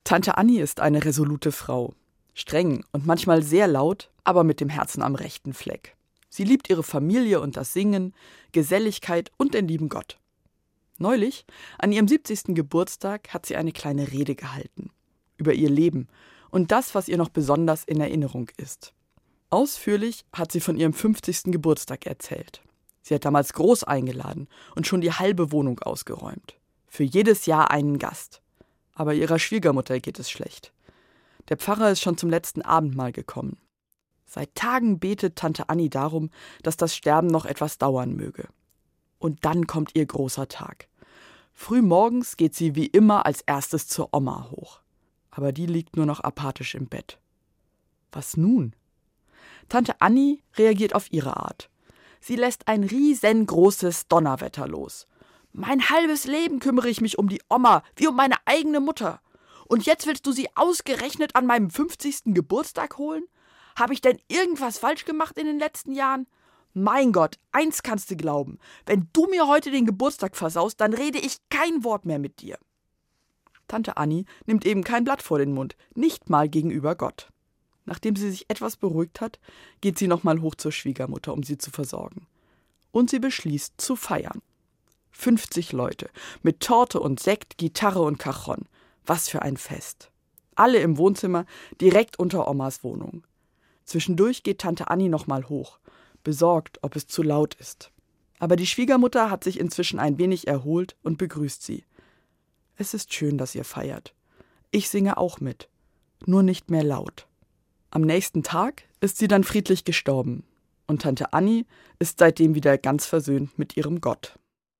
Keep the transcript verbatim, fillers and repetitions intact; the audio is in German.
Tante Annie ist eine resolute Frau. Streng und manchmal sehr laut, aber mit dem Herzen am rechten Fleck. Sie liebt ihre Familie und das Singen, Geselligkeit und den lieben Gott. Neulich, an ihrem siebzigsten Geburtstag, hat sie eine kleine Rede gehalten. Über ihr Leben und das, was ihr noch besonders in Erinnerung ist. Ausführlich hat sie von ihrem fünfzigsten Geburtstag erzählt. Sie hat damals groß eingeladen und schon die halbe Wohnung ausgeräumt. Für jedes Jahr einen Gast. Aber ihrer Schwiegermutter geht es schlecht. Der Pfarrer ist schon zum letzten Abendmahl gekommen. Seit Tagen betet Tante Annie darum, dass das Sterben noch etwas dauern möge. Und dann kommt ihr großer Tag. Früh morgens geht sie wie immer als erstes zur Oma hoch. Aber die liegt nur noch apathisch im Bett. Was nun? Tante Annie reagiert auf ihre Art. Sie lässt ein riesengroßes Donnerwetter los. Mein halbes Leben kümmere ich mich um die Oma, wie um meine eigene Mutter. Und jetzt willst du sie ausgerechnet an meinem fünfzigsten Geburtstag holen? Habe ich denn irgendwas falsch gemacht in den letzten Jahren? Mein Gott, eins kannst du glauben. Wenn du mir heute den Geburtstag versaust, dann rede ich kein Wort mehr mit dir. Tante Annie nimmt eben kein Blatt vor den Mund, nicht mal gegenüber Gott. Nachdem sie sich etwas beruhigt hat, geht sie nochmal hoch zur Schwiegermutter, um sie zu versorgen. Und sie beschließt, zu feiern. fünfzig Leute, mit Torte und Sekt, Gitarre und Cajon. Was für ein Fest. Alle im Wohnzimmer, direkt unter Omas Wohnung. Zwischendurch geht Tante Annie nochmal hoch, besorgt, ob es zu laut ist. Aber die Schwiegermutter hat sich inzwischen ein wenig erholt und begrüßt sie. Es ist schön, dass ihr feiert. Ich singe auch mit, nur nicht mehr laut. Am nächsten Tag ist sie dann friedlich gestorben und Tante Annie ist seitdem wieder ganz versöhnt mit ihrem Gott.